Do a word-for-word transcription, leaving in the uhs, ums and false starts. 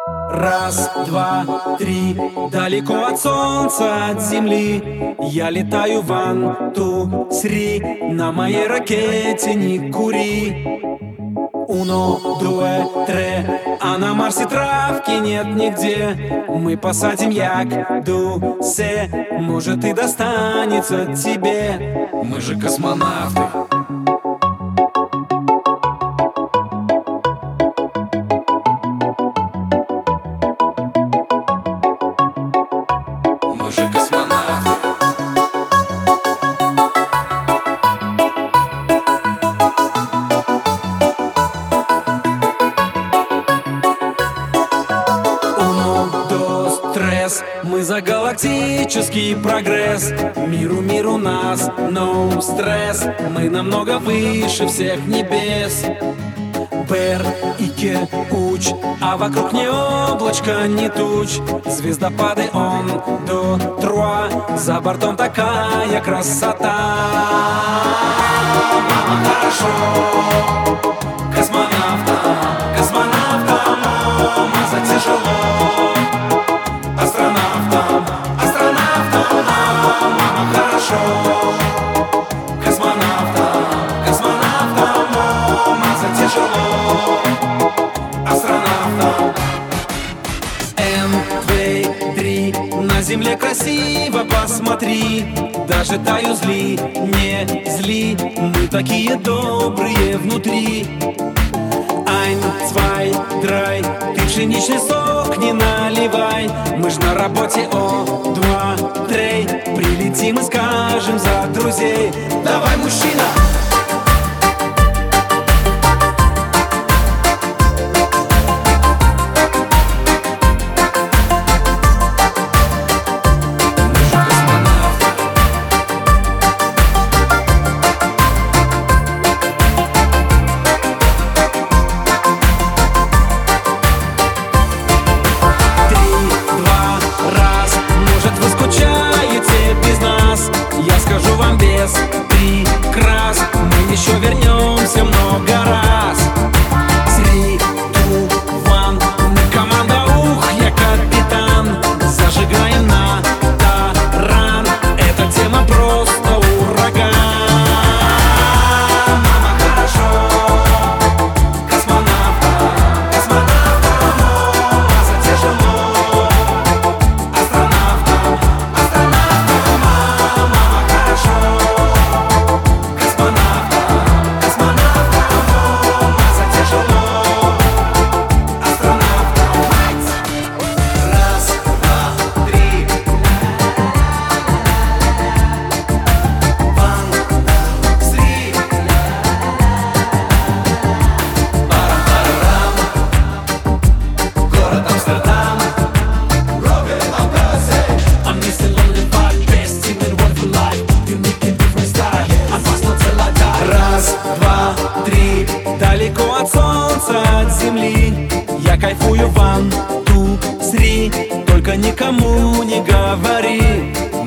Раз, два, три, далеко от солнца, от земли. Я летаю ван, ту, сри, на моей ракете не кури. Уно, дуэ, тре, а на Марсе травки нет нигде. Мы посадим як, ду, се, может и достанется тебе. Мы же космонавты. Мы же космонавты. Мы за галактический прогресс. Миру, миру нас, no стресс. Мы намного выше всех небес. Бер и Ке, уч, а вокруг не облачко, не туч. Звездопады он, до, труа. За бортом такая красота. Мама, хорошо. Космонавта, космонавта, мама, за тяжело. Астронавтам, астронавтам, мама, хорошо. Космонавтам, космонавтам, мама, за тяжело. Астронавтам. Эн, два, три, на земле красиво посмотри. Даже таю зли, не зли, мы такие добрые внутри. Ein, zwei, drei, ты пшеничный сок не наливай. Мы ж на работе, о, два, три. Прилетим и скажем за друзей. Давай, мужчина! Скажу вам без прикрас, мы еще вернемся много раз. Сри, ту, ван, мы команда, ух, я капитан. Зажигаем на таран, эта тема просто ураган. Мама, хорошо. Космонавта, космонавта, мама, за тяжело. Астронавта, астронавта, мама, хорошо. Космонавта, космонавта, мама, за тяжело. Астронавта. Раз, два, три. Ван, сри. Парам-парам. Город Амстердам. Робин Абгазе. I'm missing lonely vibe, best team in one for life. Unique and different style, опасно целая. Раз, два, три, далеко от солнца, от земли. Я кайфую ван, ту, сри, только никому не говори.